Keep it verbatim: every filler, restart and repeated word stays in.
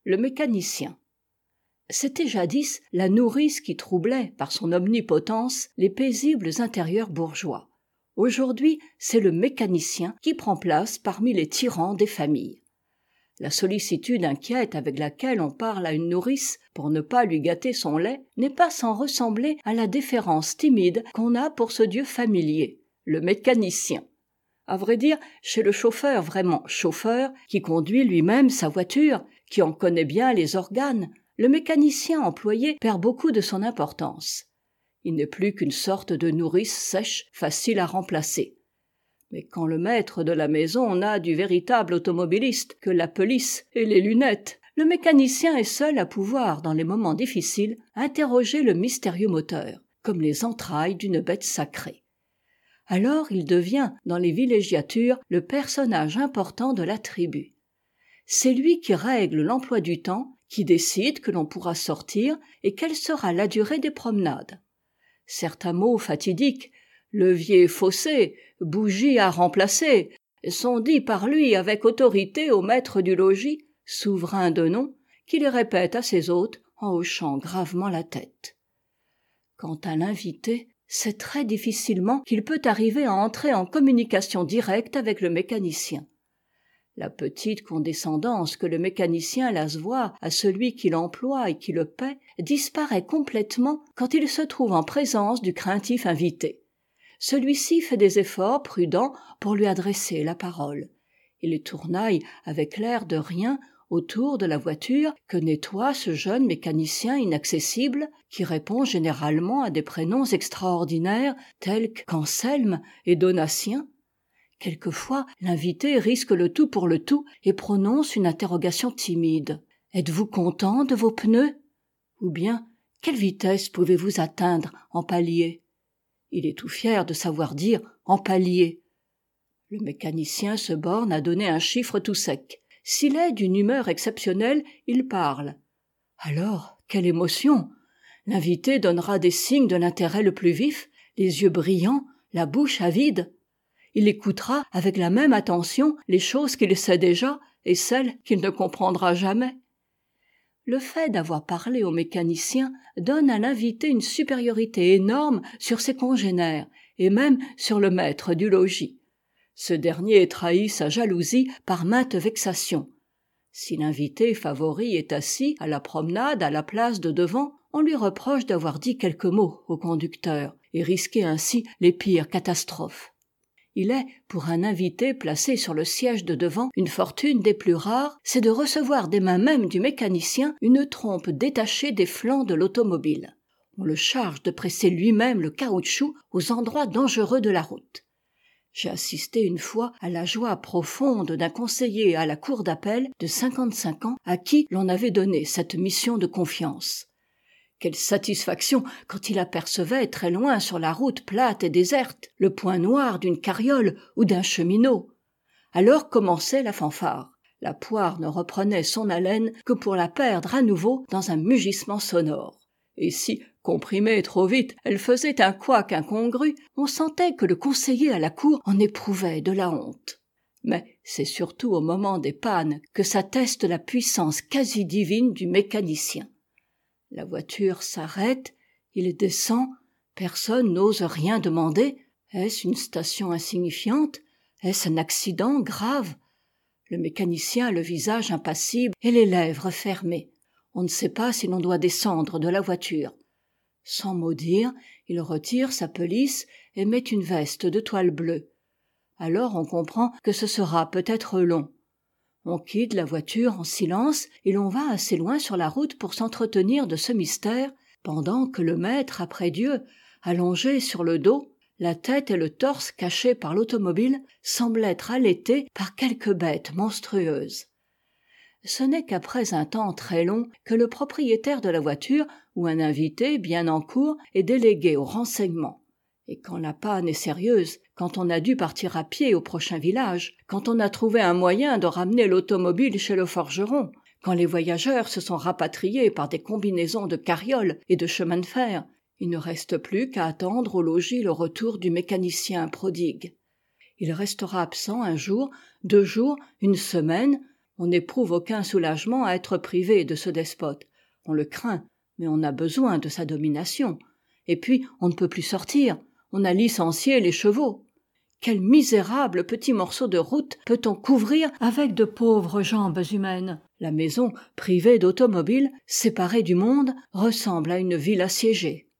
Le mécanicien. C'était jadis la nourrice qui troublait, par son omnipotence, les paisibles intérieurs bourgeois. Aujourd'hui, c'est le mécanicien qui prend place parmi les tyrans des familles. La sollicitude inquiète avec laquelle on parle à une nourrice pour ne pas lui gâter son lait n'est pas sans ressembler à la déférence timide qu'on a pour ce dieu familier, le mécanicien. À vrai dire, chez le chauffeur vraiment chauffeur, qui conduit lui-même sa voiture, qui en connaît bien les organes, le mécanicien employé perd beaucoup de son importance. Il n'est plus qu'une sorte de nourrice sèche, facile à remplacer. Mais quand le maître de la maison n'a du véritable automobiliste que la pelisse et les lunettes, le mécanicien est seul à pouvoir, dans les moments difficiles, interroger le mystérieux moteur, comme les entrailles d'une bête sacrée. Alors il devient, dans les villégiatures, le personnage important de la tribu. C'est lui qui règle l'emploi du temps, qui décide que l'on pourra sortir et quelle sera la durée des promenades. Certains mots fatidiques, levier faussé, bougie à remplacer, sont dits par lui avec autorité au maître du logis, souverain de nom, qui les répète à ses hôtes en hochant gravement la tête. Quant à l'invité, c'est très difficilement qu'il peut arriver à entrer en communication directe avec le mécanicien. La petite condescendance que le mécanicien laisse voir à celui qui l'emploie et qui le paie disparaît complètement quand il se trouve en présence du craintif invité. Celui-ci fait des efforts prudents pour lui adresser la parole. Il tournaille avec l'air de rien autour de la voiture que nettoie ce jeune mécanicien inaccessible qui répond généralement à des prénoms extraordinaires tels qu'Anselme et Donatien. Quelquefois, l'invité risque le tout pour le tout et prononce une interrogation timide. « Êtes-vous content de vos pneus ?» Ou bien « Quelle vitesse pouvez-vous atteindre en palier ?» Il est tout fier de savoir dire « en palier ». Le mécanicien se borne à donner un chiffre tout sec. S'il est d'une humeur exceptionnelle, il parle. Alors, quelle émotion! L'invité donnera des signes de l'intérêt le plus vif, les yeux brillants, la bouche avide. Il écoutera avec la même attention les choses qu'il sait déjà et celles qu'il ne comprendra jamais. Le fait d'avoir parlé au mécanicien donne à l'invité une supériorité énorme sur ses congénères et même sur le maître du logis. Ce dernier trahit sa jalousie par maintes vexations. Si l'invité favori est assis à la promenade à la place de devant, on lui reproche d'avoir dit quelques mots au conducteur et risqué ainsi les pires catastrophes. Il est, pour un invité placé sur le siège de devant, une fortune des plus rares, c'est de recevoir des mains même du mécanicien une trompe détachée des flancs de l'automobile. On le charge de presser lui-même le caoutchouc aux endroits dangereux de la route. J'ai assisté une fois à la joie profonde d'un conseiller à la cour d'appel de cinquante-cinq ans à qui l'on avait donné cette mission de confiance. Quelle satisfaction quand il apercevait très loin sur la route plate et déserte le point noir d'une carriole ou d'un cheminot. Alors commençait la fanfare. La poire ne reprenait son haleine que pour la perdre à nouveau dans un mugissement sonore. Et si, comprimée trop vite, elle faisait un couac incongru, on sentait que le conseiller à la cour en éprouvait de la honte. Mais c'est surtout au moment des pannes que s'atteste la puissance quasi divine du mécanicien. La voiture s'arrête, il descend, personne n'ose rien demander. Est-ce une station insignifiante? Est-ce un accident grave? Le mécanicien a le visage impassible et les lèvres fermées. On ne sait pas si l'on doit descendre de la voiture. Sans mot dire, il retire sa pelisse et met une veste de toile bleue. Alors on comprend que ce sera peut-être long. On quitte la voiture en silence et l'on va assez loin sur la route pour s'entretenir de ce mystère, pendant que le maître après Dieu, allongé sur le dos, la tête et le torse cachés par l'automobile, semble être allaité par quelque bête monstrueuse. Ce n'est qu'après un temps très long que le propriétaire de la voiture ou un invité bien en cour est délégué au renseignement. Et quand la panne est sérieuse, quand on a dû partir à pied au prochain village, quand on a trouvé un moyen de ramener l'automobile chez le forgeron, quand les voyageurs se sont rapatriés par des combinaisons de carrioles et de chemins de fer, il ne reste plus qu'à attendre au logis le retour du mécanicien prodigue. Il restera absent un jour, deux jours, une semaine, On n'éprouve aucun soulagement à être privé de ce despote. On le craint, mais on a besoin de sa domination. Et puis, on ne peut plus sortir. On a licencié les chevaux. Quel misérable petit morceau de route peut-on couvrir avec de pauvres jambes humaines? La maison, privée d'automobile, séparée du monde, ressemble à une ville assiégée.